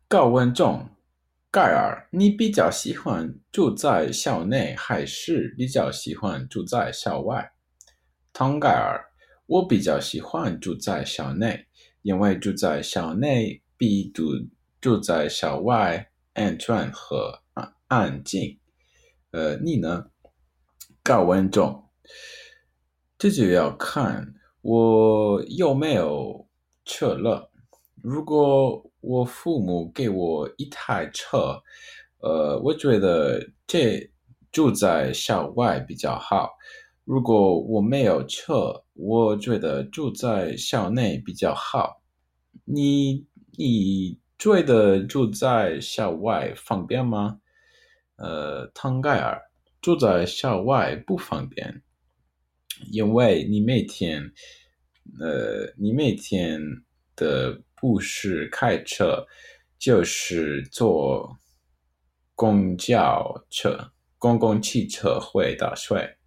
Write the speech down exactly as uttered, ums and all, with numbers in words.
高温中，盖尔，你比较喜欢住在校内还是比较喜欢住在校外？汤盖尔，我比较喜欢住在校内，因为住在校内比住住在校外安全和安安静。呃，你呢？高温中，这就要看我有没有车了。如果我父母给我一台车，呃，我觉得这住在校外比较好。如果我没有车，我觉得住在校内比较好。你你觉得住在校外方便吗？呃，汤盖尔，住在校外不方便，因为你每天，呃，你每天的不是开车，就是坐公交车、公共汽车回到睡。